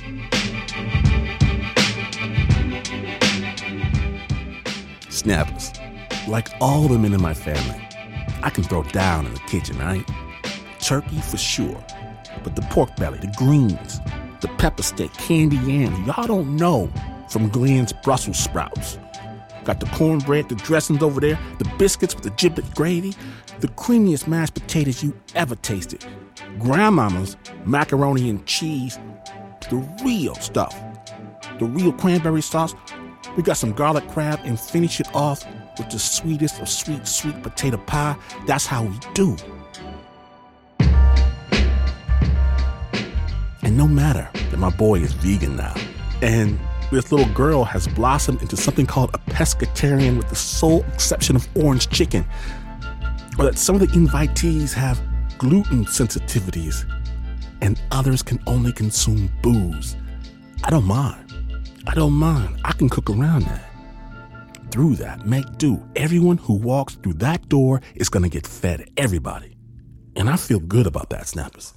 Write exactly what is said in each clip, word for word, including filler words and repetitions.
Snappers, like all the men in my family, I can throw down in the kitchen, right? Turkey for sure, but the pork belly, the greens, the pepper steak, candy yams, y'all don't know from Glenn's Brussels sprouts. Got the cornbread, the dressings over there, the biscuits with the giblet gravy, the creamiest mashed potatoes you ever tasted. Grandmama's macaroni and cheese, the real stuff. The real cranberry sauce. We got some garlic crab and finish it off with the sweetest of sweet, sweet potato pie. That's how we do. And no matter that my boy is vegan now, and this little girl has blossomed into something called a pescatarian with the sole exception of orange chicken, or that some of the invitees have gluten sensitivities and others can only consume booze, I don't mind. I don't mind. I can cook around that. Through that, make do. Everyone who walks through that door is going to get fed. Everybody. And I feel good about that, Snappers.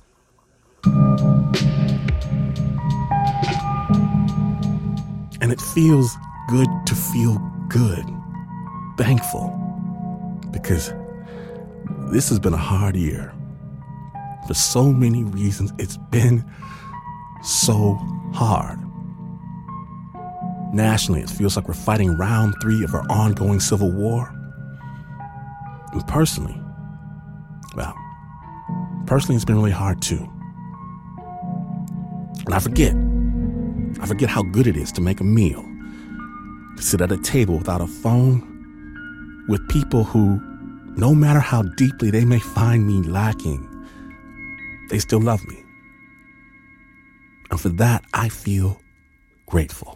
And it feels good to feel good. Thankful. Because this has been a hard year. For so many reasons, it's been so hard. Nationally, it feels like we're fighting round three of our ongoing civil war. And personally, well, personally, it's been really hard too. And I forget, I forget how good it is to make a meal, to sit at a table without a phone, with people who, no matter how deeply they may find me lacking, they still love me. And for that, I feel grateful.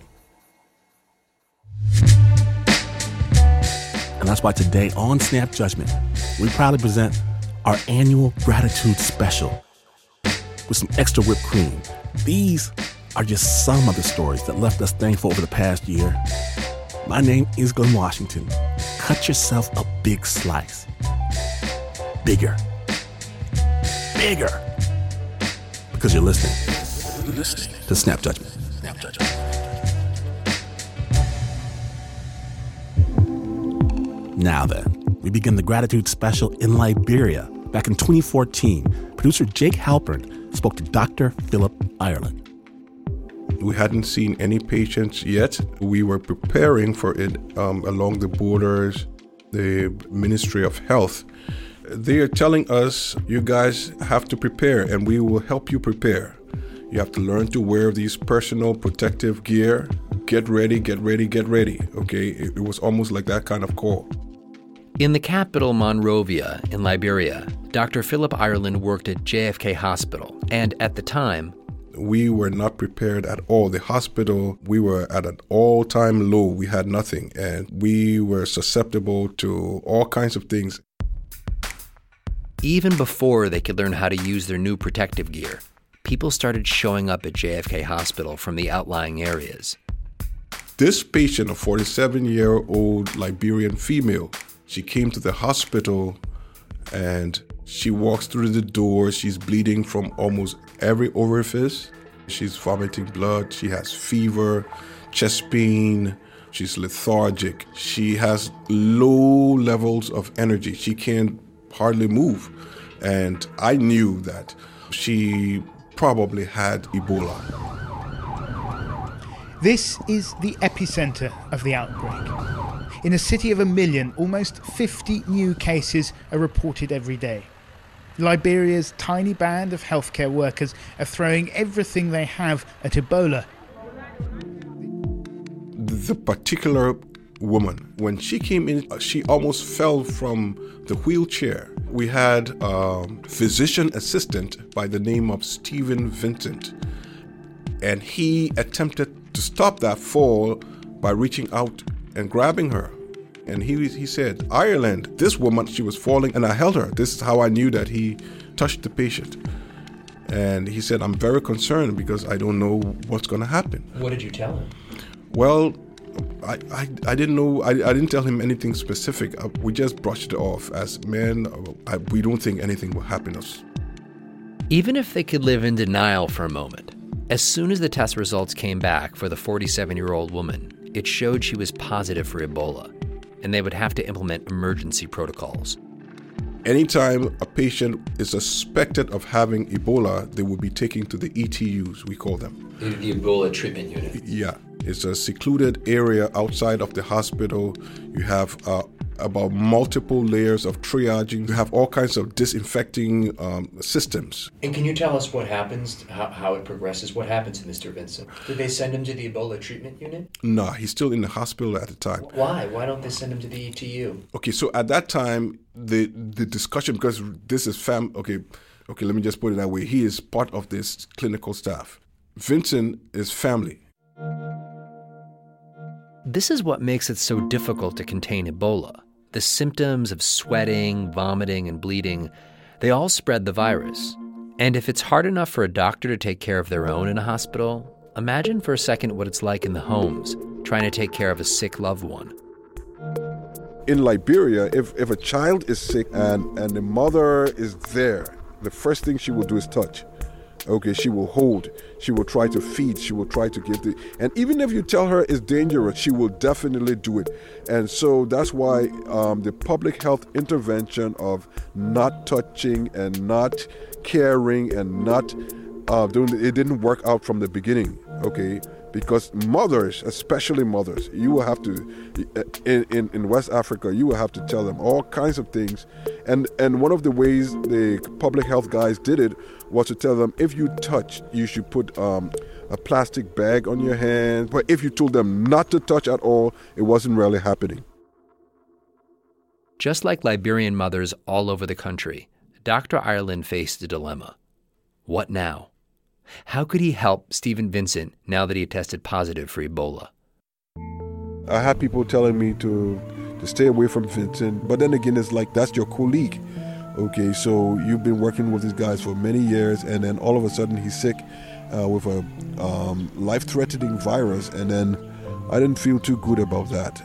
And that's why today on Snap Judgment, we proudly present our annual gratitude special with some extra whipped cream. These are just some of the stories that left us thankful over the past year. My name is Glenn Washington. Cut yourself a big slice. Bigger. Bigger. Because you're listening. You're listening to Snap Judgment. Snap Judgment. Now then, we begin the gratitude special in Liberia. Back in twenty fourteen, producer Jake Halpern spoke to Doctor Philip Ireland. We hadn't seen any patients yet. We were preparing for it um, along the borders, the Ministry of Health. They are telling us, you guys have to prepare and we will help you prepare. You have to learn to wear these personal protective gear. Get ready, get ready, get ready. Okay, it, it was almost like that kind of call. In the capital, Monrovia, in Liberia, Doctor Philip Ireland worked at J F K Hospital, and at the time, we were not prepared at all. The hospital, we were at an all-time low. We had nothing, and we were susceptible to all kinds of things. Even before they could learn how to use their new protective gear, people started showing up at J F K Hospital from the outlying areas. This patient, a forty-seven-year-old Liberian female, she came to the hospital and she walks through the door. She's bleeding from almost every orifice. She's vomiting blood. She has fever, chest pain. She's lethargic. She has low levels of energy. She can't hardly move. And I knew that she probably had Ebola. This is the epicenter of the outbreak. In a city of a million, almost fifty new cases are reported every day. Liberia's tiny band of healthcare workers are throwing everything they have at Ebola. The particular woman, when she came in, she almost fell from the wheelchair. We had a physician assistant by the name of Stephen Vincent, and he attempted to stop that fall by reaching out and grabbing her. And he he said, Ireland, this woman, she was falling, and I held her. This is how I knew that he touched the patient. And he said, I'm very concerned because I don't know what's going to happen. What did you tell him? Well, I, I, I didn't know, I, I didn't tell him anything specific. We just brushed it off as, man, I, we don't think anything will happen to us. Even if they could live in denial for a moment, As soon as the test results came back for the forty-seven-year-old woman, it showed she was positive for Ebola, and they would have to implement emergency protocols. Anytime a patient is suspected of having Ebola, they will be taken to the E T Us, we call them. The, the Ebola treatment unit. Yeah. It's a secluded area outside of the hospital. You have uh, about multiple layers of triaging. You have all kinds of disinfecting um, systems. And can you tell us what happens, how, how it progresses? What happens to Mister Vincent? Did they send him to the Ebola treatment unit? No, he's still in the hospital at the time. Why? Why don't they send him to the E T U? Okay, so at that time, the the discussion, because this is fam. Okay, okay, let me just put it that way. He is part of this clinical staff. Vincent is family. This is what makes it so difficult to contain Ebola. The symptoms of sweating, vomiting, and bleeding, they all spread the virus. And if it's hard enough for a doctor to take care of their own in a hospital, imagine for a second what it's like in the homes, trying to take care of a sick loved one. In Liberia, if, if a child is sick and, and the mother is there, the first thing she will do is touch. Okay, she will hold, she will try to feed, she will try to give the, and even if you tell her it's dangerous, she will definitely do it. And so that's why um, the public health intervention of not touching and not caring and not uh, doing, it didn't work out from the beginning, okay? Because mothers, especially mothers, you will have to, in, in, in West Africa, you will have to tell them all kinds of things. And and one of the ways the public health guys did it was to tell them, if you touch, you should put um, a plastic bag on your hand. But if you told them not to touch at all, it wasn't really happening. Just like Liberian mothers all over the country, Doctor Ireland faced a dilemma. What now? How could he help Stephen Vincent now that he had tested positive for Ebola? I had people telling me to, to stay away from Vincent, but then again, it's like, that's your colleague. Okay, so you've been working with these guys for many years, and then all of a sudden he's sick uh, with a um, life-threatening virus, and then I didn't feel too good about that.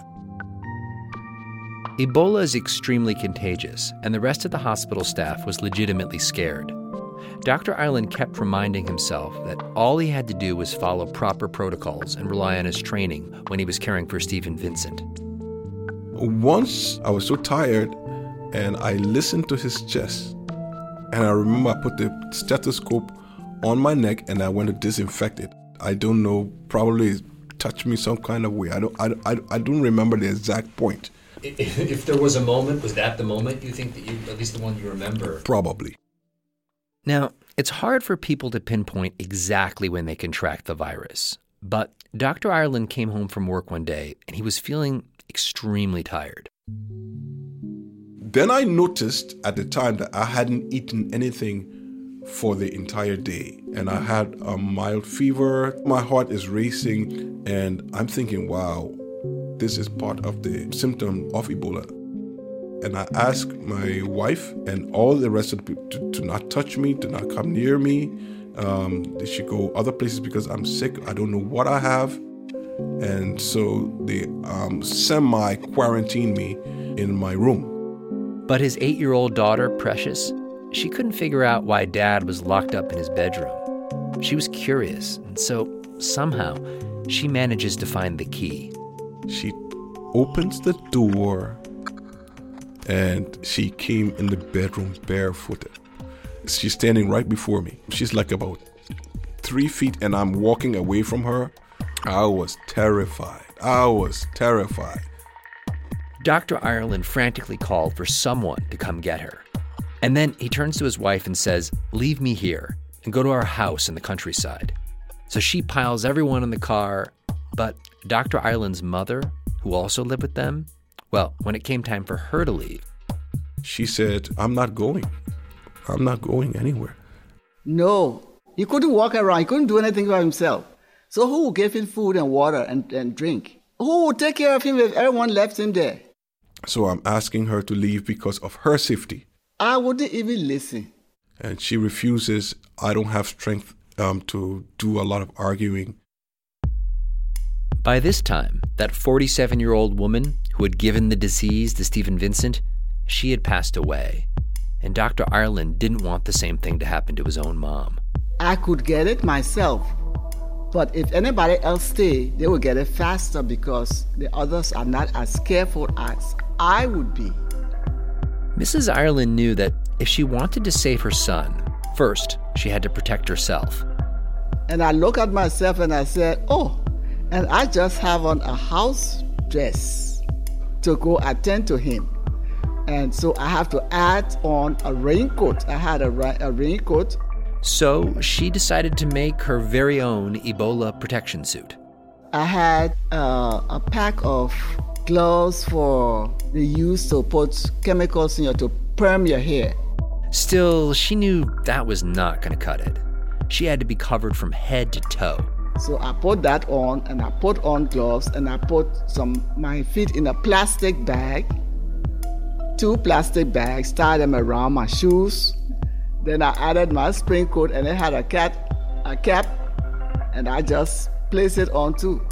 Ebola is extremely contagious, and the rest of the hospital staff was legitimately scared. Doctor Ireland kept reminding himself that all he had to do was follow proper protocols and rely on his training when he was caring for Stephen Vincent. Once I was so tired, and I listened to his chest, and I remember I put the stethoscope on my neck and I went to disinfect it. I don't know, probably it touched me some kind of way. I don't, I, I, I don't remember the exact point. If, if there was a moment, was that the moment you think that you, at least the one you remember? Probably. Now, it's hard for people to pinpoint exactly when they contract the virus, but Doctor Ireland came home from work one day and he was feeling extremely tired. Then I noticed at the time that I hadn't eaten anything for the entire day, and I had a mild fever. My heart is racing, and I'm thinking, wow, this is part of the symptom of Ebola. And I asked my wife and all the rest of the people to, to not touch me, to not come near me. Um, they should go other places because I'm sick. I don't know what I have. And so they um, semi-quarantined me in my room. But his eight-year-old daughter, Precious, she couldn't figure out why Dad was locked up in his bedroom. She was curious, and so somehow she manages to find the key. She opens the door, and she came in the bedroom barefooted. She's standing right before me. She's like about three feet, and I'm walking away from her. I was terrified. I was terrified. Doctor Ireland frantically called for someone to come get her. And then he turns to his wife and says, "Leave me here and go to our house in the countryside." So she piles everyone in the car, but Doctor Ireland's mother, who also lived with them, well, when it came time for her to leave, she said, "I'm not going. I'm not going anywhere." No, he couldn't walk around. He couldn't do anything by himself. So who would give him food and water and, and drink? Who would take care of him if everyone left him there? So I'm asking her to leave because of her safety. I wouldn't even listen. And she refuses. I don't have strength um, to do a lot of arguing. By this time, that forty-seven-year-old woman who had given the disease to Stephen Vincent, she had passed away. And Doctor Ireland didn't want the same thing to happen to his own mom. I could get it myself. But if anybody else stay, they will get it faster because the others are not as careful as I would be. Missus Ireland knew that if she wanted to save her son, first, she had to protect herself. And I look at myself and I said, oh, and I just have on a house dress to go attend to him. And so I have to add on a raincoat. I had a, ra- a raincoat. So she decided to make her very own Ebola protection suit. I had uh, a pack of gloves for the use to put chemicals in your to perm your hair. Still, she knew that was not going to cut it. She had to be covered from head to toe. So I put that on, and I put on gloves, and I put some my feet in a plastic bag, two plastic bags, tied them around my shoes. Then I added my spring coat, and it had a cat, a cap, and I just placed it on too.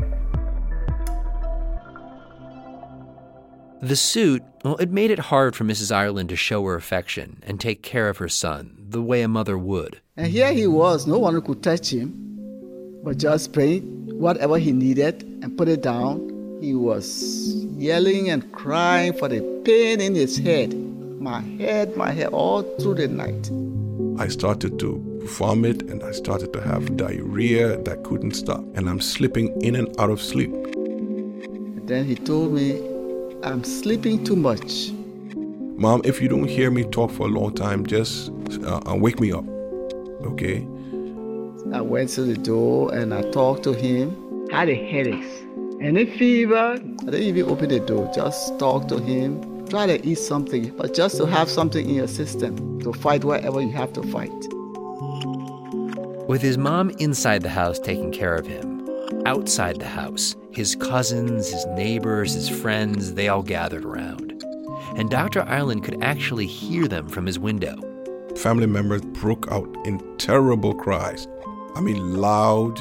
The suit, well, it made it hard for Missus Ireland to show her affection and take care of her son the way a mother would. And here he was, no one could touch him, but just bring whatever he needed and put it down. He was yelling and crying for the pain in his head. My head, my head, all through the night. I started to vomit and I started to have diarrhea that couldn't stop. And I'm slipping in and out of sleep. And then he told me, I'm sleeping too much. Mom, if you don't hear me talk for a long time, just uh, wake me up, okay? I went to the door and I talked to him. I had a headache. Any fever, I didn't even open the door. Just talk to him. Try to eat something, but just to have something in your system to fight whatever you have to fight. With his mom inside the house taking care of him, outside the house, his cousins, his neighbors, his friends, they all gathered around. And Doctor Ireland could actually hear them from his window. Family members broke out in terrible cries. I mean, loud,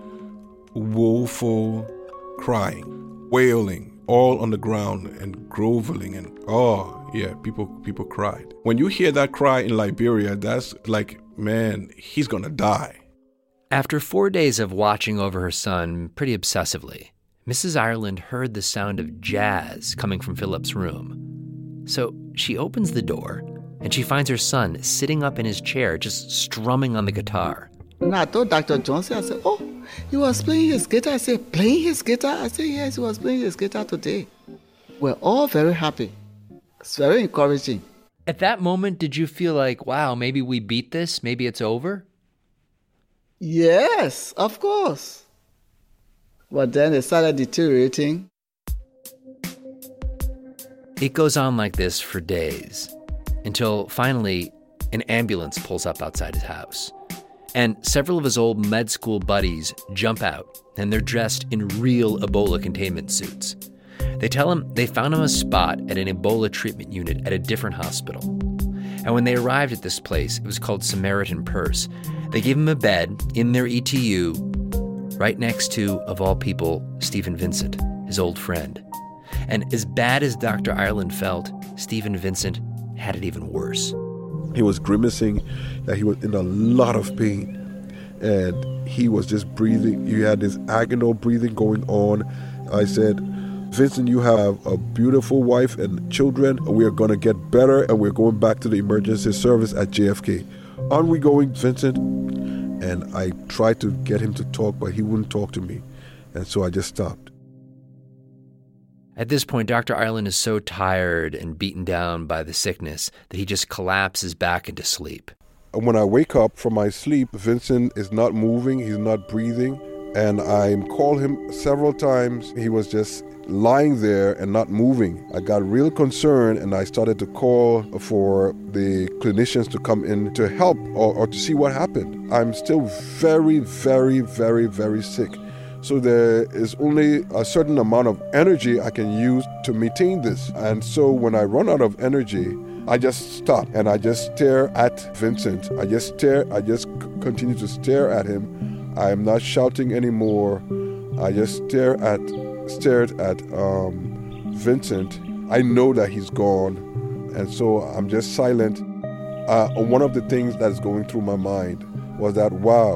woeful crying, wailing, all on the ground and groveling. And oh, yeah, people people cried. When you hear that cry in Liberia, that's like, man, he's gonna die. After four days of watching over her son pretty obsessively, Missus Ireland heard the sound of jazz coming from Philip's room. So she opens the door, and she finds her son sitting up in his chair, just strumming on the guitar. And I told Doctor Johnson, I said, oh, he was playing his guitar. I said, playing his guitar? I said, yes, he was playing his guitar today. We're all very happy. It's very encouraging. At that moment, did you feel like, wow, maybe we beat this? Maybe it's over? Yes, of course. But then it started deteriorating. It goes on like this for days, until finally an ambulance pulls up outside his house. And several of his old med school buddies jump out, and they're dressed in real Ebola containment suits. They tell him they found him a spot at an Ebola treatment unit at a different hospital. And when they arrived at this place, it was called Samaritan Purse. They gave him a bed in their E T U, right next to, of all people, Stephen Vincent, his old friend. And as bad as Doctor Ireland felt, Stephen Vincent had it even worse. He was grimacing, that he was in a lot of pain. And he was just breathing. You had this agonal breathing going on. I said, Vincent, you have a beautiful wife and children. We are going to get better, and we're going back to the emergency service at J F K. On we going, Vincent? And I tried to get him to talk, but he wouldn't talk to me. And so I just stopped. At this point, Doctor Ireland is so tired and beaten down by the sickness that he just collapses back into sleep. When I wake up from my sleep, Vincent is not moving, he's not breathing, and I called him several times. He was just lying there and not moving. I got real concerned, and I started to call for the clinicians to come in to help or, or to see what happened. I'm still very, very, very, very sick. So there is only a certain amount of energy I can use to maintain this. And so when I run out of energy, I just stop and I just stare at Vincent. I just stare, I just c- continue to stare at him. I am not shouting anymore. I just stare at, stared at um, Vincent. I know that he's gone. And so I'm just silent. Uh, one of the things that's going through my mind was that, wow,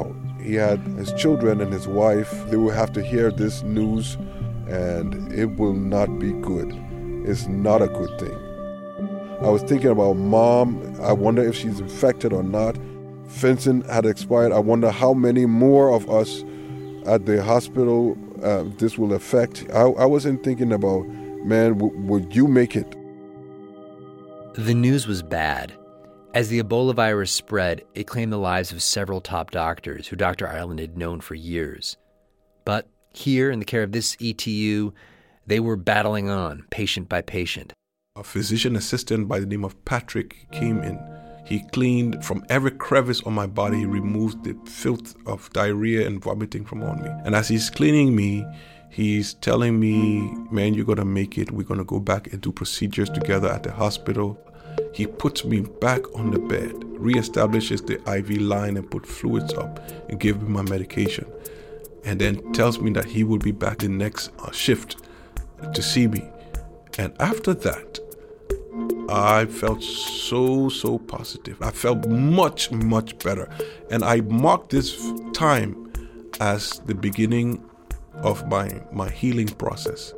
He had his children and his wife. They will have to hear this news, and it will not be good. It's not a good thing. I was thinking about Mom. I wonder if she's infected or not. Vincent had expired. I wonder how many more of us at the hospital uh, this will affect. I, I wasn't thinking about, man, w- would you make it? The news was bad. As the Ebola virus spread, it claimed the lives of several top doctors who Doctor Ireland had known for years. But here, in the care of this E T U, they were battling on, patient by patient. A physician assistant by the name of Patrick came in. He cleaned from every crevice on my body. He removed the filth of diarrhea and vomiting from on me. And as he's cleaning me, he's telling me, man, you're going to make it. We're going to go back and do procedures together at the hospital. He puts me back on the bed, reestablishes the I V line and put fluids up and give me my medication. And then tells me that he will be back the next uh, shift to see me. And after that, I felt so, so positive. I felt much, much better. And I marked this time as the beginning of my, my healing process.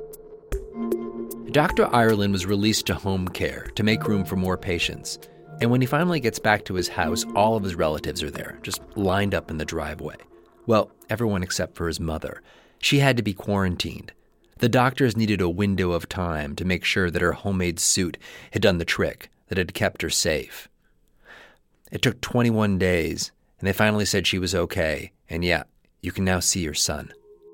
Doctor Ireland was released to home care to make room for more patients. And when he finally gets back to his house, all of his relatives are there, just lined up in the driveway. Well, everyone except for his mother. She had to be quarantined. The doctors needed a window of time to make sure that her homemade suit had done the trick, that had kept her safe. It took twenty-one days, and they finally said she was okay, and yeah, you can now see your son.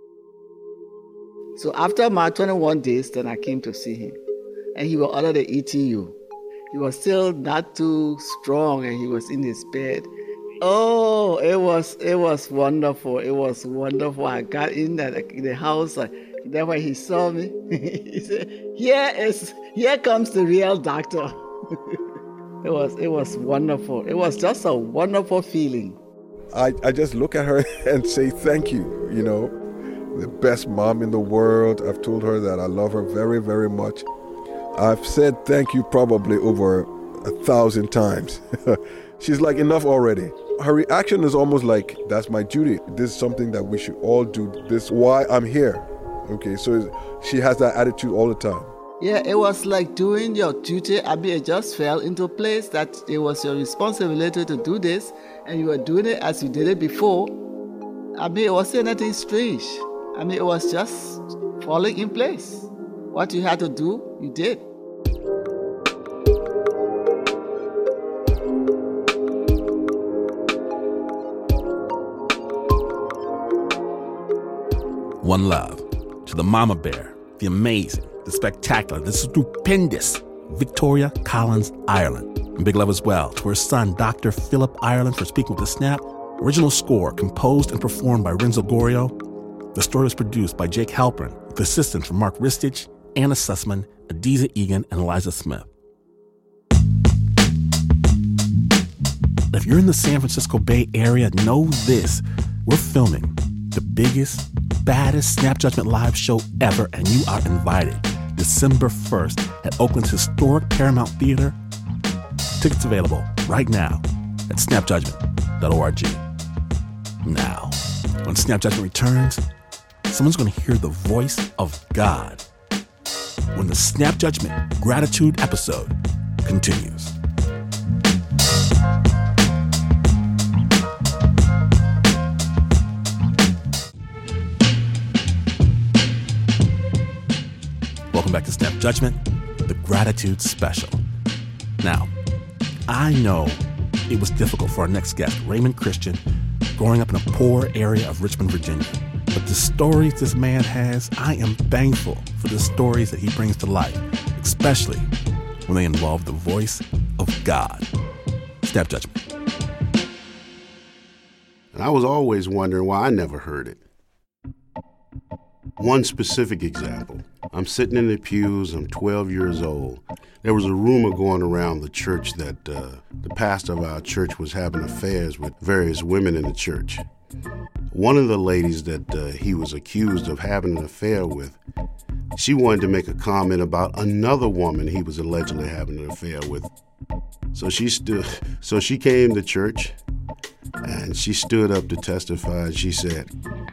So after my twenty-one days, then I came to see him. And he was under the E T U. He was still not too strong, and he was in his bed. Oh, it was it was wonderful. It was wonderful. I got in the, in the house. I, Then when he saw me, he said, "Here is, here comes the real doctor." It was, it was wonderful. It was just a wonderful feeling. I, I just look at her and say thank you. You know, the best mom in the world. I've told her that I love her very, very much. I've said thank you probably over a thousand times. She's like, enough already. Her reaction is almost like, that's my duty. This is something that we should all do. This is why I'm here. Okay, so she has that attitude all the time. Yeah, it was like doing your duty. I mean, it just fell into place that it was your responsibility to do this, and you were doing it as you did it before. I mean, it wasn't anything strange. I mean, it was just falling in place. What you had to do, you did. One love to the mama bear, the amazing, the spectacular, the stupendous Victoria Collins Ireland. And big love as well to her son, Doctor Philip Ireland, for speaking with the Snap. Original score composed and performed by Renzo Gorio. The story was produced by Jake Halpern, with assistance from Mark Ristich, Anna Sussman, Adiza Egan, and Eliza Smith. If you're in the San Francisco Bay Area, know this. We're filming the biggest, baddest Snap Judgment live show ever, and you are invited December first at Oakland's historic Paramount Theater. Tickets available right now at snap judgment dot org. Now, when Snap Judgment returns, someone's going to hear the voice of God when the Snap Judgment Gratitude episode continues. Welcome back to Snap Judgment, the Gratitude Special. Now, I know it was difficult for our next guest, Raymond Christian, growing up in a poor area of Richmond, Virginia. But the stories this man has, I am thankful for the stories that he brings to life, especially when they involve the voice of God. Snap Judgment. And I was always wondering why I never heard it. One specific example. I'm sitting in the pews, I'm twelve years old. There was a rumor going around the church that uh, the pastor of our church was having affairs with various women in the church. One of the ladies that uh, he was accused of having an affair with, she wanted to make a comment about another woman he was allegedly having an affair with. So she stood, so she came to church, And she stood up to testify, and she said,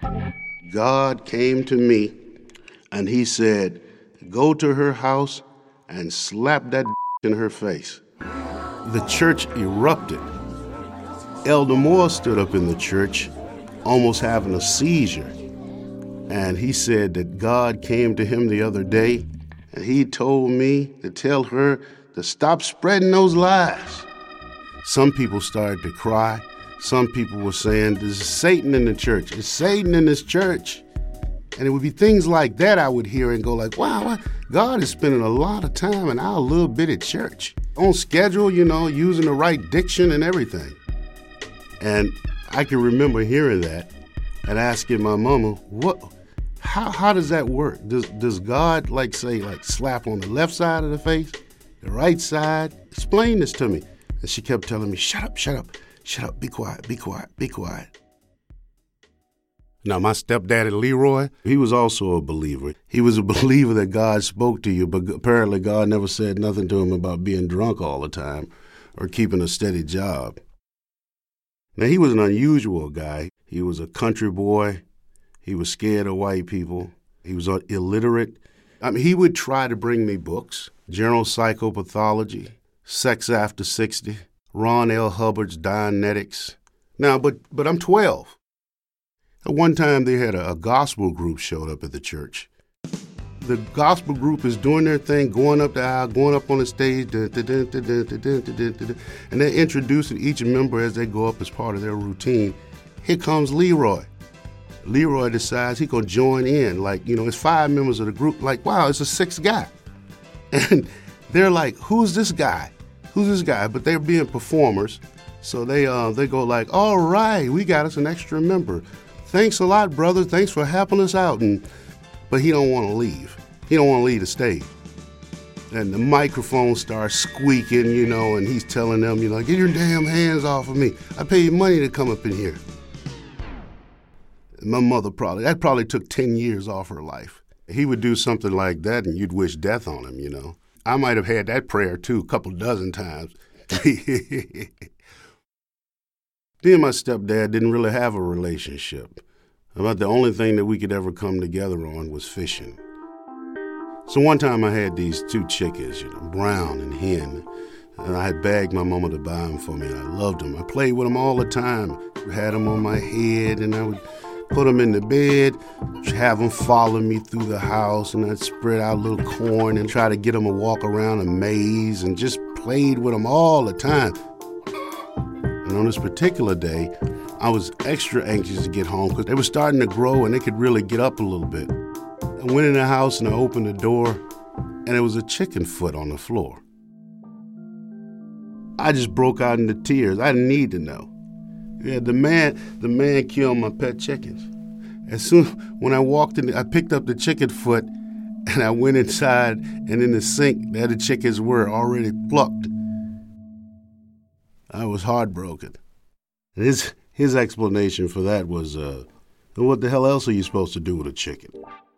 God came to me, and he said, go to her house and slap that in her face. The church erupted. Elder Moore stood up in the church, almost having a seizure. And he said that God came to him the other day, and he told me to tell her to stop spreading those lies. Some people started to cry. Some people were saying, there's Satan in the church. There's Satan in this church. And it would be things like that I would hear and go like, wow, God is spending a lot of time in our little bitty church. On schedule, you know, using the right diction and everything. And I can remember hearing that and asking my mama, what, how how does that work? Does does God like say like slap on the left side of the face, the right side? Explain this to me. And she kept telling me, shut up, shut up, shut up, be quiet, be quiet, be quiet. Now, my stepdaddy, Leroy, he was also a believer. He was a believer that God spoke to you, but apparently God never said nothing to him about being drunk all the time or keeping a steady job. Now, he was an unusual guy. He was a country boy. He was scared of white people. He was illiterate. I mean, he would try to bring me books, General Psychopathology, Sex After sixty, Ron L. Hubbard's Dianetics. Now, but but I'm twelve. At one time, they had a, a gospel group showed up at the church. The gospel group is doing their thing, going up the aisle, going up on the stage, dun, dun, dun, dun, dun, dun, dun, dun, dun, and they're introducing each member as they go up as part of their routine. Here comes Leroy. Leroy decides he's going to join in. Like, you know, it's five members of the group. Like, wow, it's a sixth guy. And they're like, who's this guy? Who's this guy? But they're being performers. So they uh, they go like, all right, we got us an extra member. Thanks a lot, brother. Thanks for helping us out. And But he don't want to leave. He don't want to leave the stage. And the microphone starts squeaking, you know, and he's telling them, you know, get your damn hands off of me. I pay you money to come up in here. My mother probably, that probably took ten years off her life. He would do something like that and you'd wish death on him, you know. I might have had that prayer too a couple dozen times. Me and my stepdad didn't really have a relationship. About the only thing that we could ever come together on was fishing. So one time I had these two chickens, you know, brown and hen, and I had begged my mama to buy them for me, and I loved them. I played with them all the time. I had them on my head, and I would put them in the bed, have them follow me through the house, and I'd spread out little corn and try to get them to walk around a maze and just played with them all the time. And on this particular day, I was extra anxious to get home because they were starting to grow and they could really get up a little bit. I went in the house and I opened the door, and there was a chicken foot on the floor. I just broke out into tears. I didn't need to know. Yeah, the man, the man killed my pet chickens. As soon when I walked in, I picked up the chicken foot and I went inside, and in the sink, there the chickens were already plucked. I was heartbroken. And his his explanation for that was, uh, what the hell else are you supposed to do with a chicken?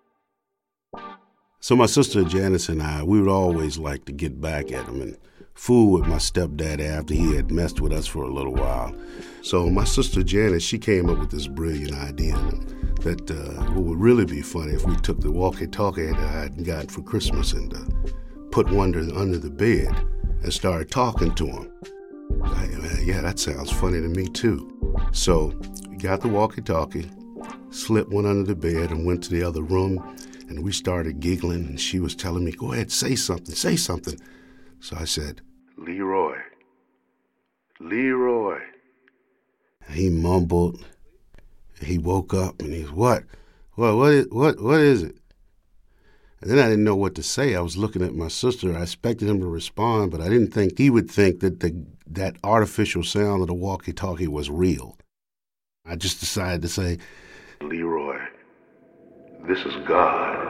So my sister Janice and I, we would always like to get back at him and fool with my stepdad after he had messed with us for a little while. So my sister Janice, she came up with this brilliant idea that uh, what would really be funny if we took the walkie-talkie that I had gotten for Christmas and uh, put one under, under the bed and started talking to him. I, yeah, that sounds funny to me too. So we got the walkie-talkie, slipped one under the bed and went to the other room, and we started giggling, and she was telling me, go ahead, say something, say something. So I said, Leroy, Leroy. And he mumbled, and he woke up, and he's, what? What, what, is, what, what is it? And then I didn't know what to say. I was looking at my sister. I expected him to respond, but I didn't think he would think that the, that artificial sound of the walkie-talkie was real. I just decided to say, Leroy, this is God.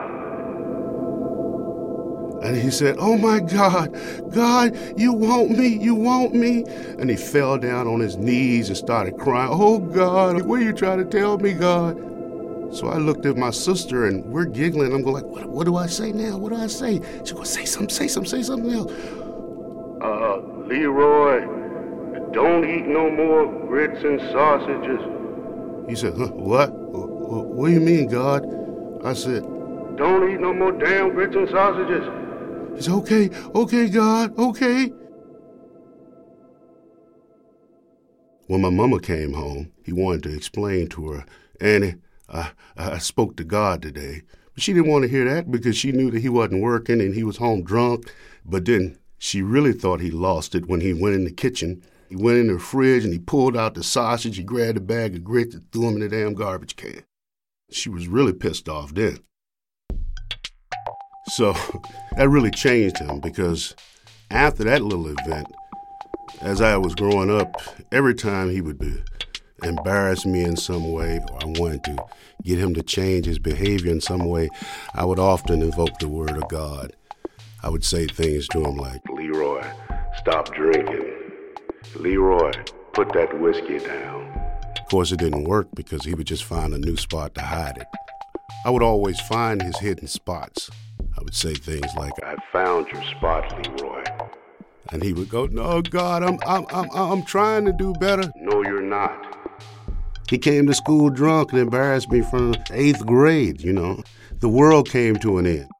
And he said, oh my God, God, you want me, you want me. And he fell down on his knees and started crying, oh God, what are you trying to tell me, God? So I looked at my sister and we're giggling. I'm going like, what, what do I say now? What do I say? She goes, say something, say something, say something else. Uh, Leroy, don't eat no more grits and sausages. He said, huh, what? What do you mean, God? I said, don't eat no more damn grits and sausages. He said, okay, okay, God, okay. When my mama came home, he wanted to explain to her, Annie, I, I spoke to God today. But she didn't want to hear that because she knew that he wasn't working and he was home drunk. But then she really thought he lost it when he went in the kitchen. He went in the fridge and he pulled out the sausage, he grabbed a bag of grits and threw them in the damn garbage can. She was really pissed off then. So that really changed him because after that little event, as I was growing up, every time he would be, embarrass me in some way, or I wanted to get him to change his behavior in some way, I would often invoke the word of God. I would say things to him like, Leroy, stop drinking. Leroy, put that whiskey down. Of course, it didn't work because he would just find a new spot to hide it. I would always find his hidden spots. I would say things like, I found your spot, Leroy. And he would go, no, God, I'm, I'm, I'm, I'm trying to do better. No, you're not. He came to school drunk and embarrassed me from eighth grade, you know. The world came to an end.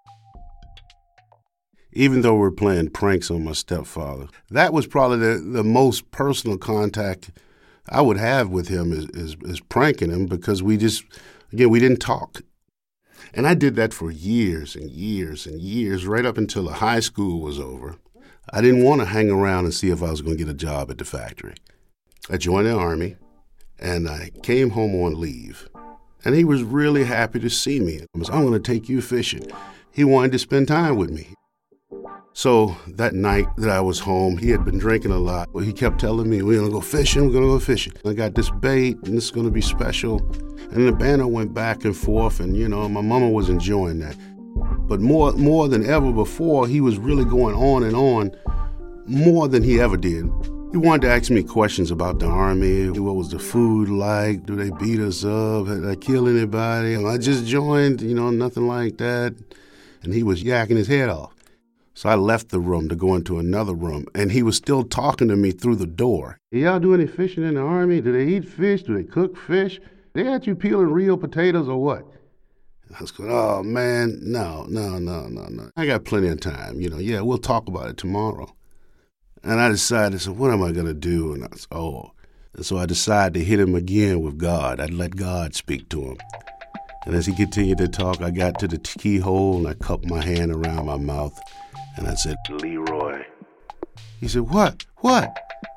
Even though we're playing pranks on my stepfather, that was probably the, the most personal contact I would have with him is, is, is pranking him because we just, again, we didn't talk. And I did that for years and years and years, right up until the high school was over. I didn't want to hang around and see if I was going to get a job at the factory. I joined the Army, and I came home on leave. And he was really happy to see me. I was, I'm going to take you fishing. He wanted to spend time with me. So that night that I was home, he had been drinking a lot. He kept telling me, we're going to go fishing, we're going to go fishing. I got this bait, and this is going to be special. And the banter went back and forth, and, you know, my mama was enjoying that. But more, more than ever before, he was really going on and on, more than he ever did. He wanted to ask me questions about the Army. What was the food like? Do they beat us up? Had I killed anybody? I just joined, you know, nothing like that. And he was yakking his head off. So I left the room to go into another room, and he was still talking to me through the door. Y'all do any fishing in the Army? Do they eat fish? Do they cook fish? They had you peeling real potatoes or what? I was going, oh, man, no, no, no, no, no. I got plenty of time. You know, yeah, we'll talk about it tomorrow. And I decided, so what am I going to do? And I was, oh. And so I decided to hit him again with God. I'd let God speak to him. And as he continued to talk, I got to the keyhole, and I cupped my hand around my mouth. And I said, Leroy. He said, what? What?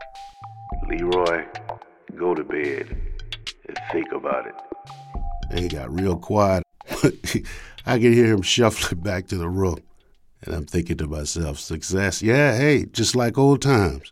Leroy, go to bed and think about it. And he got real quiet. I could hear him shuffling back to the room. And I'm thinking to myself, success, yeah, hey, just like old times.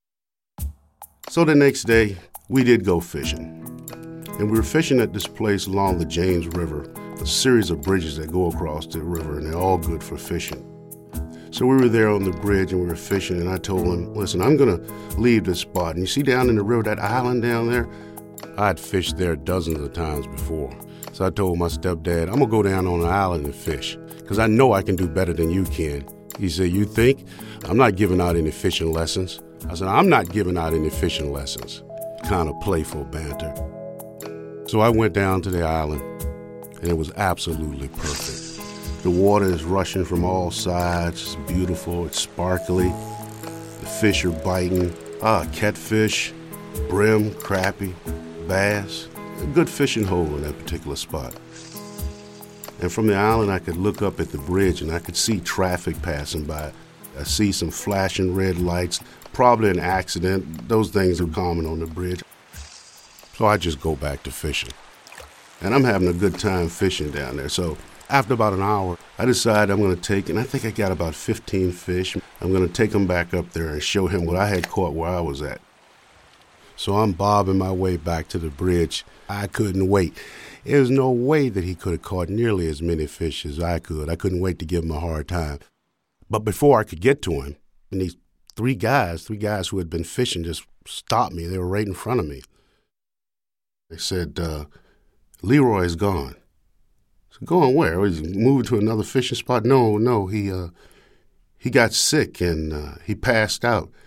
So the next day, we did go fishing. And we were fishing at this place along the James River, a series of bridges that go across the river, and they're all good for fishing. So we were there on the bridge, and we were fishing, and I told him, listen, I'm going to leave this spot. And you see down in the river, that island down there? I'd fished there dozens of times before. So I told my stepdad, I'm going to go down on the island and fish, because I know I can do better than you can. He said, you think? I'm not giving out any fishing lessons. I said, I'm not giving out any fishing lessons. Kind of playful banter. So I went down to the island, and it was absolutely perfect. The water is rushing from all sides. It's beautiful. It's sparkly. The fish are biting. Ah, catfish, brim, crappie, bass. A good fishing hole in that particular spot. And from the island, I could look up at the bridge, and I could see traffic passing by. I see some flashing red lights. Probably an accident. Those things are common on the bridge. So I just go back to fishing. And I'm having a good time fishing down there. So after about an hour, I decided I'm going to take, and I think I got about fifteen fish. I'm going to take them back up there and show him what I had caught where I was at. So I'm bobbing my way back to the bridge. I couldn't wait. There was no way that he could have caught nearly as many fish as I could. I couldn't wait to give him a hard time. But before I could get to him, and these three guys, three guys who had been fishing just stopped me. They were right in front of me. They said, uh, Leroy is gone. I said, going where? He's moving to another fishing spot? No, no, he uh, he got sick and uh, he passed out.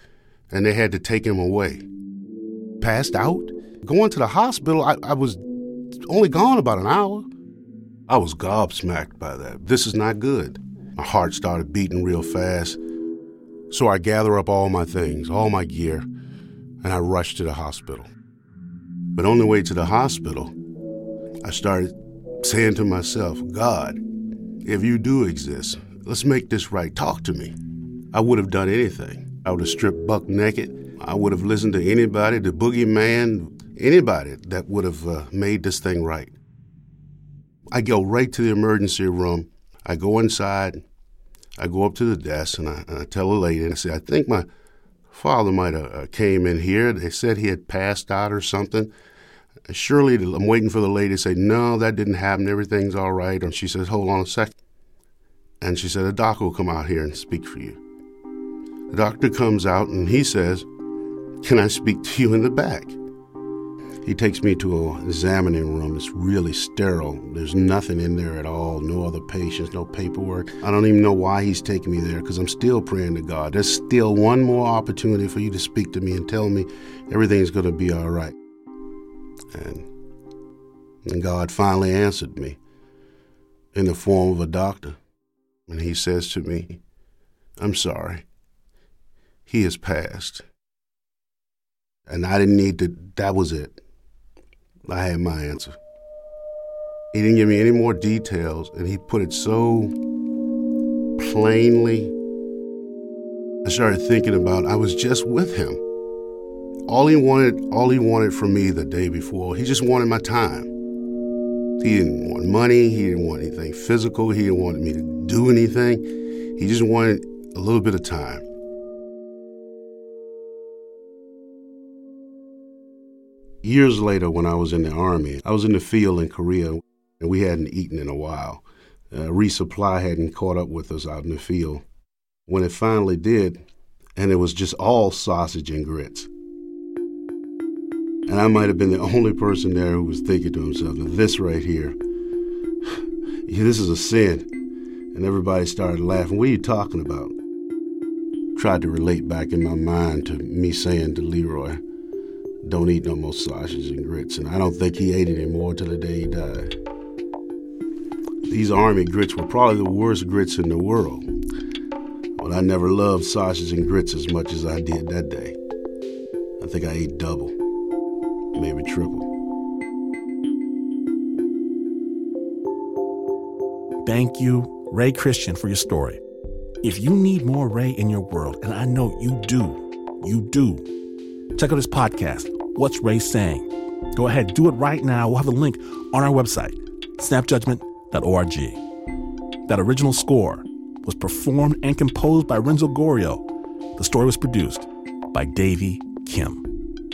and they had to take him away. Passed out? Going to the hospital, I, I was only gone about an hour. I was gobsmacked by that. This is not good. My heart started beating real fast. So I gather up all my things, all my gear, and I rushed to the hospital. But on the way to the hospital, I started saying to myself, God, if you do exist, let's make this right. Talk to me. I would have done anything. I would have stripped buck naked. I would have listened to anybody, the boogeyman, anybody that would have uh, made this thing right. I go right to the emergency room. I go inside. I go up to the desk, and I, and I tell the lady, and I say, I think my father might have uh, came in here. They said he had passed out or something. Surely, I'm waiting for the lady to say, no, that didn't happen. Everything's all right. And she says, hold on a second. And she said, a doctor will come out here and speak for you. The doctor comes out, and he says, can I speak to you in the back? He takes me to an examining room. It's really sterile. There's nothing in there at all, no other patients, no paperwork. I don't even know why he's taking me there, because I'm still praying to God. There's still one more opportunity for you to speak to me and tell me everything's going to be all right. And, and God finally answered me in the form of a doctor. And he says to me, I'm sorry. He has passed. And I didn't need to, that was it. I had my answer. He didn't give me any more details, and he put it so plainly. I started thinking about, I was just with him. All he wanted, all he wanted from me the day before, he just wanted my time. He didn't want money, he didn't want anything physical, he didn't want me to do anything. He just wanted a little bit of time. Years later, when I was in the Army, I was in the field in Korea, and we hadn't eaten in a while. Uh, resupply hadn't caught up with us out in the field. When it finally did, and it was just all sausage and grits. And I might have been the only person there who was thinking to himself, this right here, this is a sin. And everybody started laughing. What are you talking about? Tried to relate back in my mind to me saying to Leroy, don't eat no more sausage and grits. And I don't think he ate any more till the day he died. These Army grits were probably the worst grits in the world. But I never loved sausage and grits as much as I did that day. I think I ate double, maybe triple. Thank you, Ray Christian, for your story. If you need more Ray in your world, and I know you do, you do, check out his podcast, What's Ray Saying? Go ahead, do it right now. We'll have a link on our website, snap judgment dot org. That original score was performed and composed by Renzo Gorrio. The story was produced by Davey Kim.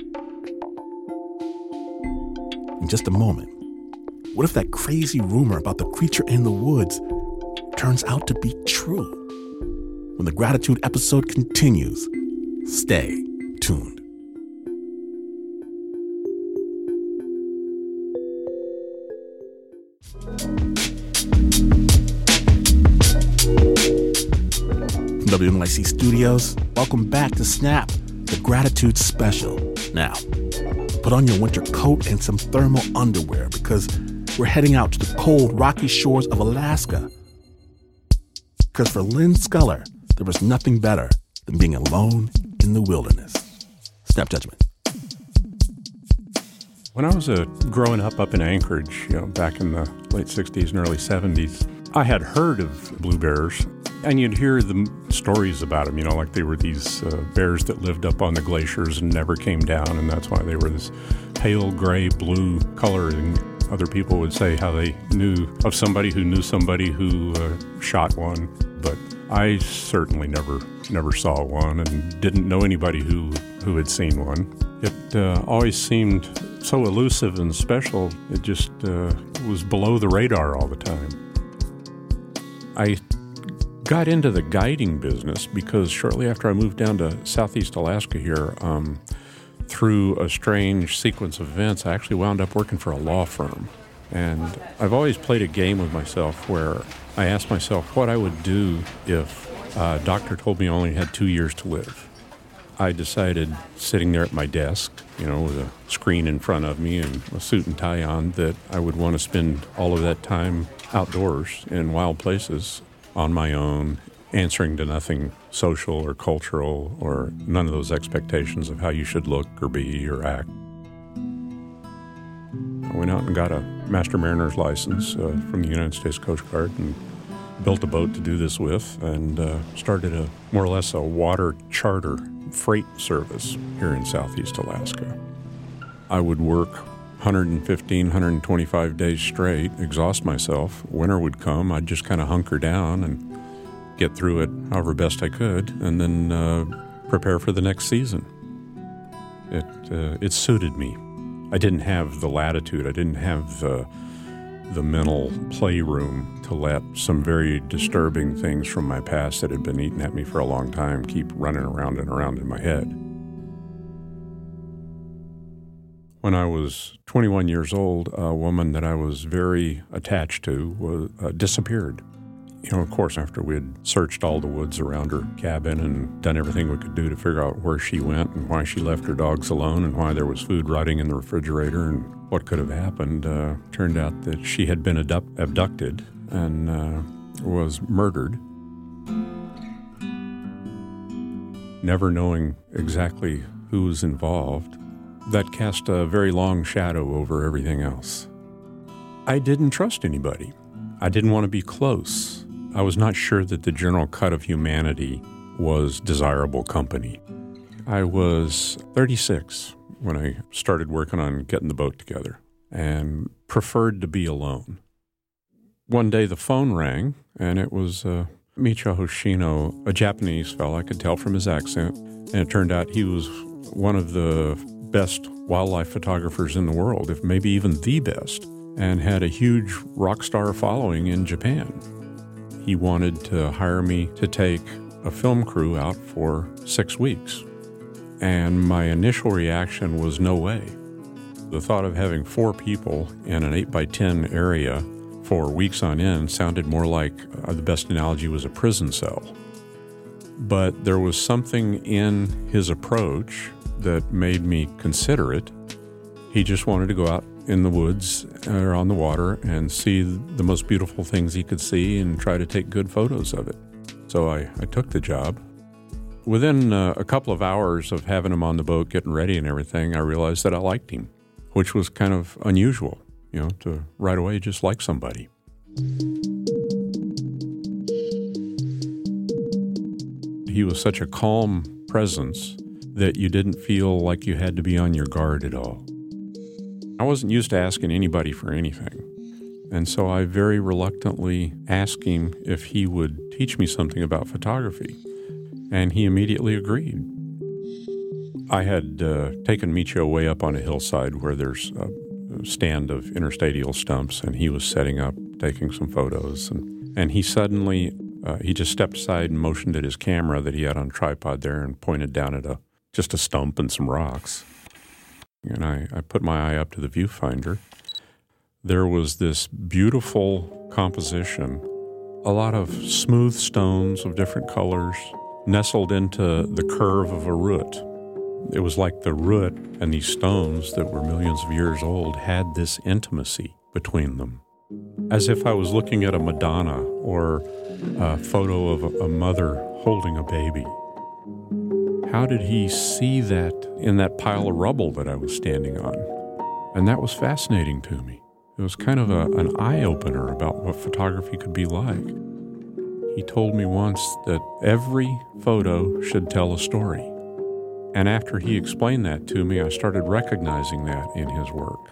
In just a moment, what if that crazy rumor about the creature in the woods turns out to be true? When the Gratitude episode continues, stay tuned. W N Y C Studios, welcome back to Snap, the Gratitude Special. Now, put on your winter coat and some thermal underwear because we're heading out to the cold, rocky shores of Alaska. Because for Lynn Sculler, there was nothing better than being alone in the wilderness. Snap judgment. When I was uh, growing up up in Anchorage, you know, back in the late sixties and early seventies, I had heard of blue bears, and you'd hear the stories about them, you know, like they were these uh, bears that lived up on the glaciers and never came down, and that's why they were this pale gray blue color. And other people would say how they knew of somebody who knew somebody who uh, shot one, but I certainly never never saw one and didn't know anybody who, who had seen one. It uh, always seemed so elusive and special, it just uh, was below the radar all the time. I got into the guiding business because shortly after I moved down to Southeast Alaska here, um, through a strange sequence of events, I actually wound up working for a law firm. And I've always played a game with myself where I asked myself what I would do if a doctor told me I only had two years to live. I decided, sitting there at my desk, you know, with a screen in front of me and a suit and tie on, that I would want to spend all of that time outdoors in wild places on my own, answering to nothing social or cultural or none of those expectations of how you should look or be or act. I went out and got a Master Mariner's license uh, from the United States Coast Guard and built a boat to do this with, and uh, started a more or less a water charter freight service here in Southeast Alaska. I would work one hundred fifteen, one hundred twenty-five days straight, exhaust myself. Winter would come, I'd just kind of hunker down and get through it however best I could, and then uh, prepare for the next season. It uh, it suited me. I didn't have the latitude, I didn't have the, the mental playroom to let some very disturbing things from my past that had been eating at me for a long time keep running around and around in my head. When I was twenty-one years old, a woman that I was very attached to was, uh, disappeared. You know, of course, after we had searched all the woods around her cabin and done everything we could do to figure out where she went and why she left her dogs alone and why there was food rotting in the refrigerator and what could have happened, uh, turned out that she had been abdu- abducted and uh, was murdered. Never knowing exactly who was involved, that cast a very long shadow over everything else. I didn't trust anybody. I didn't want to be close. I was not sure that the general cut of humanity was desirable company. I was thirty-six when I started working on getting the boat together and preferred to be alone. One day the phone rang, and it was uh, Michio Hoshino, a Japanese fellow. I could tell from his accent, and it turned out he was one of the best wildlife photographers in the world, if maybe even the best, and had a huge rock star following in Japan. He wanted to hire me to take a film crew out for six weeks. And my initial reaction was no way. The thought of having four people in an eight by ten area for weeks on end sounded more like, uh, the best analogy was a prison cell. But there was something in his approach that made me consider it. He just wanted to go out in the woods or on the water and see the most beautiful things he could see and try to take good photos of it. So I, I took the job. Within uh, a couple of hours of having him on the boat, getting ready and everything, I realized that I liked him, which was kind of unusual, you know, to right away just like somebody. He was such a calm presence that you didn't feel like you had to be on your guard at all. I wasn't used to asking anybody for anything, and so I very reluctantly asked him if he would teach me something about photography, and he immediately agreed. I had uh, taken Michio way up on a hillside where there's a stand of interstadial stumps, and he was setting up, taking some photos, and, and he suddenly, uh, he just stepped aside and motioned at his camera that he had on a tripod there and pointed down at a just a stump and some rocks. And I, I put my eye up to the viewfinder. There was this beautiful composition, a lot of smooth stones of different colors nestled into the curve of a root. It was like the root and these stones that were millions of years old had this intimacy between them, as if I was looking at a Madonna or a photo of a, a mother holding a baby. How did he see that in that pile of rubble that I was standing on? And that was fascinating to me. It was kind of a, an eye-opener about what photography could be like. He told me once that every photo should tell a story. And after he explained that to me, I started recognizing that in his work.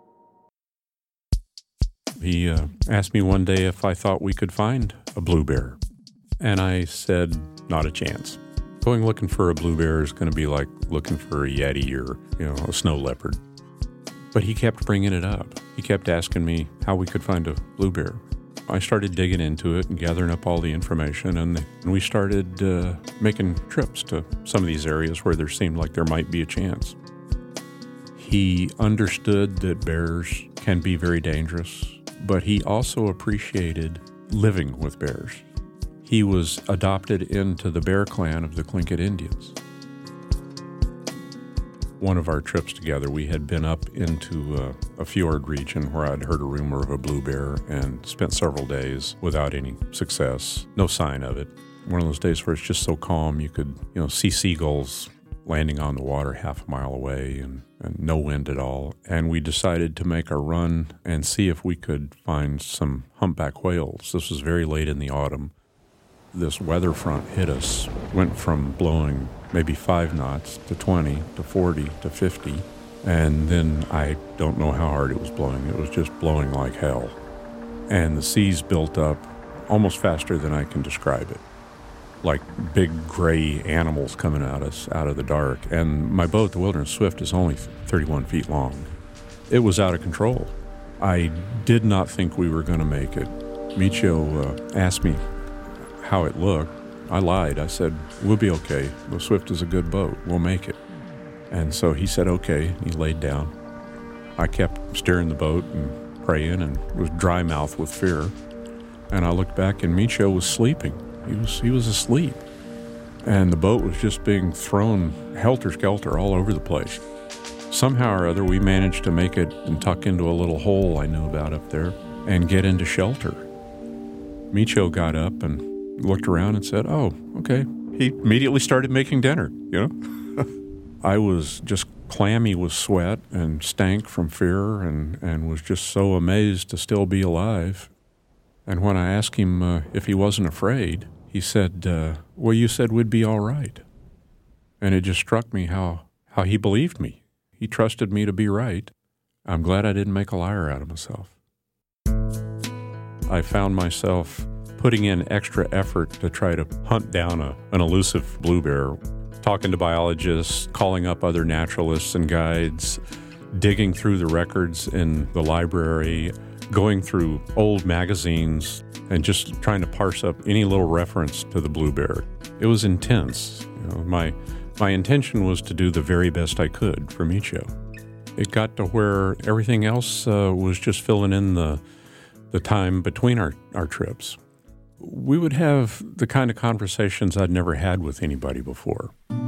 He uh, asked me one day if I thought we could find a blue bear. And I said, not a chance. Going looking for a blue bear is going to be like looking for a yeti or, you know, a snow leopard. But he kept bringing it up. He kept asking me how we could find a blue bear. I started digging into it and gathering up all the information, and we started uh, making trips to some of these areas where there seemed like there might be a chance. He understood that bears can be very dangerous, but he also appreciated living with bears. He was adopted into the Bear Clan of the Tlingit Indians. one of our trips together, we had been up into uh, a fjord region where I'd heard a rumor of a blue bear and spent several days without any success, no sign of it. One of those days where it's just so calm you could, you know, see seagulls landing on the water half a mile away and, and no wind at all. And we decided to make a run and see if we could find some humpback whales. This was very late in the autumn. This weather front hit us, went from blowing maybe five knots to twenty to forty to fifty. And then I don't know how hard it was blowing. It was just blowing like hell. And the seas built up almost faster than I can describe it, like big gray animals coming at us out of the dark. And my boat, the Wilderness Swift, is only thirty-one feet long. It was out of control. I did not think we were going to make it. Michio uh, asked me how it looked. I lied. I said, we'll be okay. The Swift is a good boat. We'll make it. And so he said, okay. He laid down. I kept steering the boat and praying and was dry-mouthed with fear. And I looked back and Michio was sleeping. He was he was asleep. And the boat was just being thrown helter-skelter all over the place. Somehow or other, we managed to make it and tuck into a little hole I knew about up there and get into shelter. Michio got up and looked around and said, oh, okay. He immediately started making dinner, you know? I was just clammy with sweat and stank from fear and, and was just so amazed to still be alive. And when I asked him uh, if he wasn't afraid, he said, uh, well, you said we'd be all right. And it just struck me how, how he believed me. He trusted me to be right. I'm glad I didn't make a liar out of myself. I found myself putting in extra effort to try to hunt down a, an elusive blue bear, talking to biologists, calling up other naturalists and guides, digging through the records in the library, going through old magazines, and just trying to parse up any little reference to the blue bear. It was intense. You know, my my intention was to do the very best I could for Michio. It got to where everything else uh, was just filling in the the time between our, our trips. We would have the kind of conversations I'd never had with anybody before.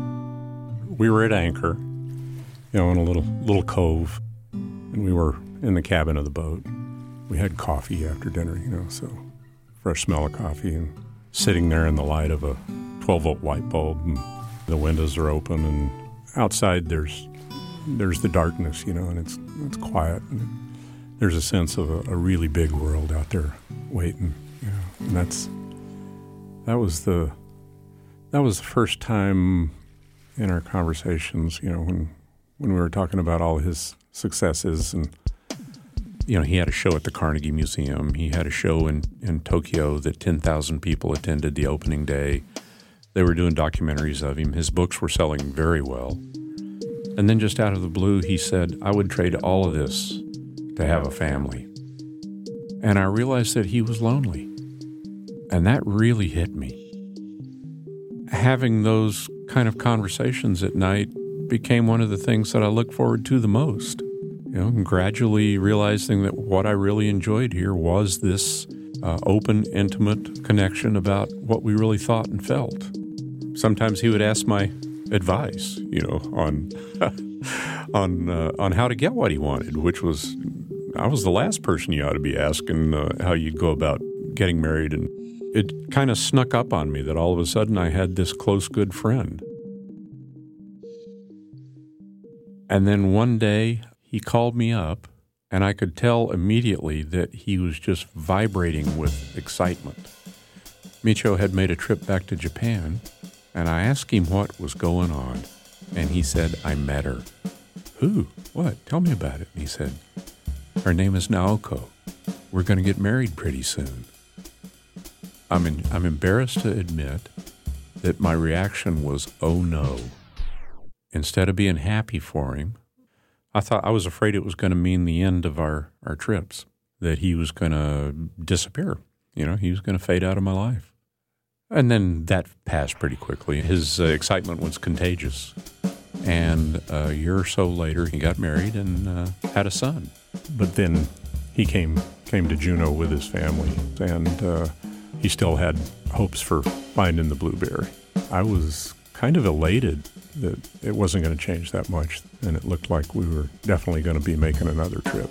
We were at anchor, you know, in a little little cove, and we were in the cabin of the boat. We had coffee after dinner, you know, so fresh smell of coffee, and sitting there in the light of a twelve-volt light bulb, and the windows are open, and outside there's there's the darkness, you know, and it's it's quiet, and there's a sense of a, a really big world out there waiting. Yeah, and that's that was the that was the first time in our conversations, you know, when when we were talking about all his successes. And you know, he had a show at the Carnegie Museum. He had a show in, in Tokyo that ten thousand people attended the opening day. They were doing documentaries of him. His books were selling very well. And then just out of the blue, he said, I would trade all of this to have a family. And I realized that he was lonely. And that really hit me. Having those kind of conversations at night became one of the things that I look forward to the most. You know, and gradually realizing that what I really enjoyed here was this uh, open, intimate connection about what we really thought and felt. Sometimes he would ask my advice, you know, on on uh, on how to get what he wanted, which was, I was the last person you ought to be asking uh, how you'd go about getting married. And it kind of snuck up on me that all of a sudden I had this close, good friend. And then one day he called me up, and I could tell immediately that he was just vibrating with excitement. Michio had made a trip back to Japan, and I asked him what was going on, and he said, I met her. Who? What? Tell me about it. And he said, her name is Naoko. We're going to get married pretty soon. I'm, in, I'm embarrassed to admit that my reaction was, oh no. Instead of being happy for him, I thought I was afraid it was going to mean the end of our, our trips, that he was going to disappear. You know, he was going to fade out of my life. And then that passed pretty quickly. His uh, excitement was contagious. And a year or so later, he got married and uh, had a son. But then he came came to Juneau with his family, and uh, he still had hopes for finding the blue bear. I was kind of elated that it wasn't going to change that much, and it looked like we were definitely going to be making another trip.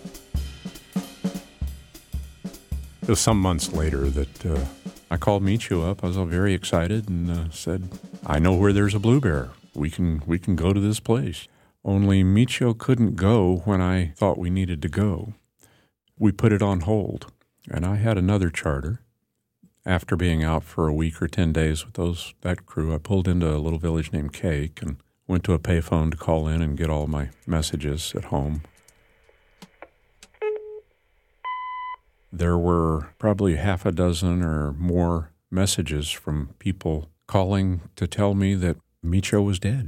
It was some months later that uh, I called Michio up. I was all very excited and uh, said, I know where there's a blue bear. We can we can go to this place. Only Michio couldn't go when I thought we needed to go. We put it on hold, and I had another charter. After being out for a week or ten days with those that crew, I pulled into a little village named Cake and went to a payphone to call in and get all my messages at home. There were probably half a dozen or more messages from people calling to tell me that Michio was dead.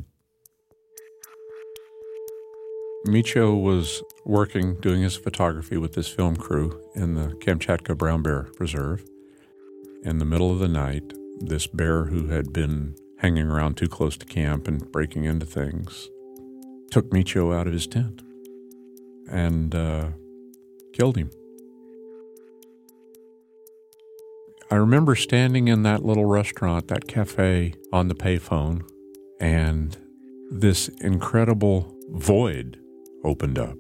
Michio was working, doing his photography with this film crew in the Kamchatka Brown Bear Preserve. In the middle of the night, this bear who had been hanging around too close to camp and breaking into things took Michio out of his tent and uh, killed him. I remember standing in that little restaurant, that cafe, on the payphone, and this incredible void opened up.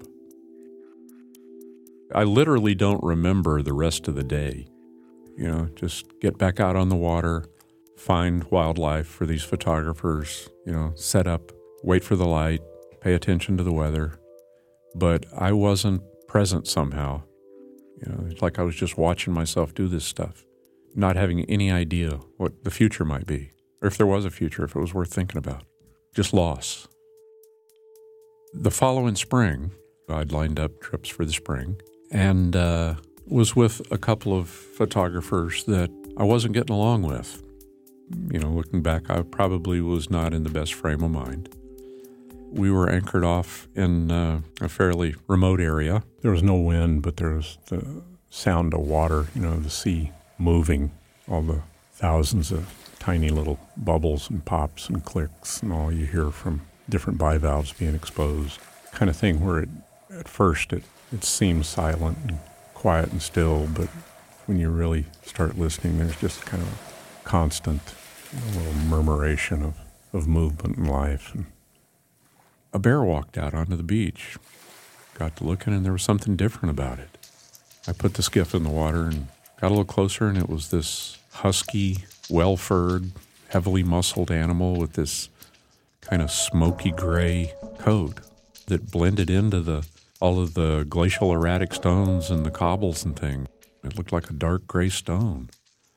I literally don't remember the rest of the day. You know, just get back out on the water, find wildlife for these photographers, you know, set up, wait for the light, pay attention to the weather. But I wasn't present somehow. You know, it's like I was just watching myself do this stuff, not having any idea what the future might be, or if there was a future, if it was worth thinking about. Just loss. The following spring, I'd lined up trips for the spring, and uh, was with a couple of photographers that I wasn't getting along with. You know, looking back, I probably was not in the best frame of mind. We were anchored off in uh, a fairly remote area. There was no wind, but there was the sound of water, you know, the sea moving, all the thousands of tiny little bubbles and pops and clicks and all you hear from different bivalves being exposed. Kind of thing where it, at first it, it seems silent and quiet and still, but when you really start listening, there's just kind of a constant, you know, little murmuration of, of movement and life. And a bear walked out onto the beach. Got to looking, and there was something different about it. I put the skiff in the water and got a little closer, and it was this husky, well-furred, heavily muscled animal with this kind of smoky gray coat that blended into the all of the glacial erratic stones and the cobbles and things. It looked like a dark gray stone.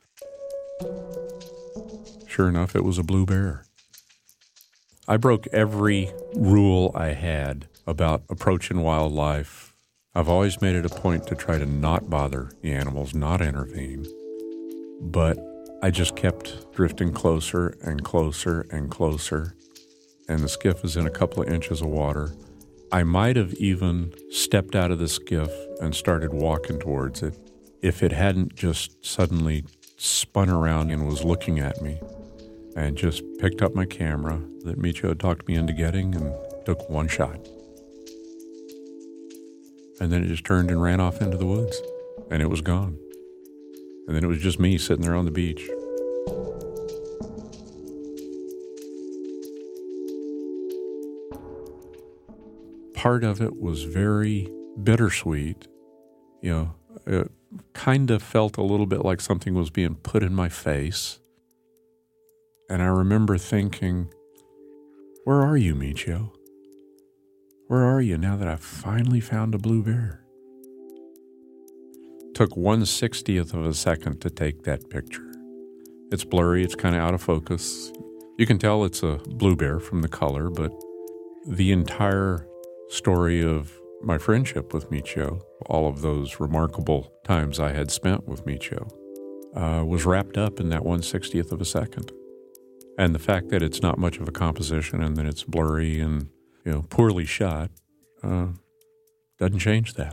Sure enough, it was a blue bear. I broke every rule I had about approaching wildlife. I've always made it a point to try to not bother the animals, not intervene. But I just kept drifting closer and closer and closer, and the skiff was in a couple of inches of water. I might have even stepped out of the skiff and started walking towards it if it hadn't just suddenly spun around and was looking at me, and just picked up my camera that Michio had talked me into getting and took one shot. And then it just turned and ran off into the woods, and it was gone. And then it was just me sitting there on the beach. Part of it was very bittersweet. You know, it kind of felt a little bit like something was being put in my face. And I remember thinking, where are you, Michio? Where are you now that I've finally found a blue bear? Took one sixtieth of a second to take that picture. It's blurry, it's kind of out of focus. You can tell it's a blue bear from the color, but the entire story of my friendship with Michio, all of those remarkable times I had spent with Michio, uh, was wrapped up in that one sixtieth of a second. And the fact that it's not much of a composition and that it's blurry and, you know, poorly shot, uh, doesn't change that.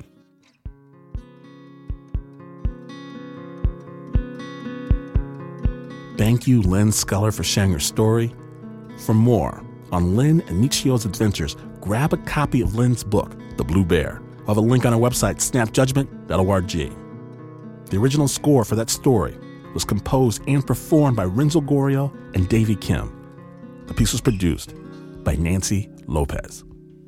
Thank you, Lynn Sculler, for sharing your story. For more on Lynn and Michio's adventures, grab a copy of Lynn's book, The Blue Bear. I'll have a link on our website, snap judgment dot org. The original score for that story was composed and performed by Renzo Gorrio and Davey Kim. The piece was produced by Nancy Lopez.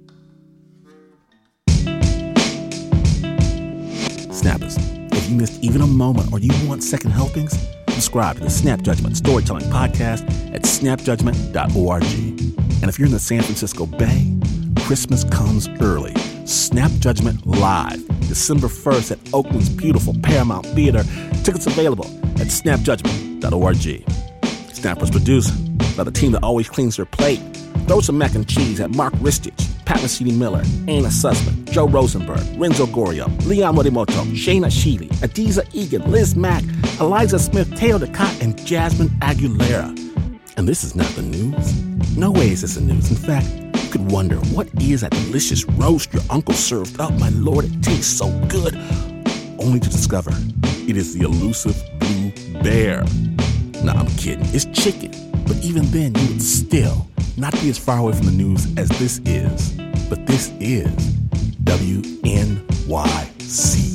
Snappers, if you missed even a moment or you want second helpings, subscribe to the Snap Judgment Storytelling Podcast at snap judgment dot org. And if you're in the San Francisco Bay, Christmas comes early. Snap Judgment Live, December first at Oakland's beautiful Paramount Theater. Tickets available at snap judgment dot org. Snap was produced by the team that always cleans their plate. Throw some mac and cheese at Mark Ristich, Pat Mesiti-Miller, Anna Sussman, Joe Rosenberg, Renzo Gorio, Leon Morimoto, Shayna Sheely, Adiza Egan, Liz Mack, Eliza Smith, Teo DeCott, and Jasmine Aguilera. And this is not the news. No way is this the news. In fact, you could wonder, what is that delicious roast your uncle served up? My Lord, it tastes so good. Only to discover it is the elusive blue bear. Nah, I'm kidding. It's chicken. But even then, you would still not be as far away from the news as this is. But this is W N Y C.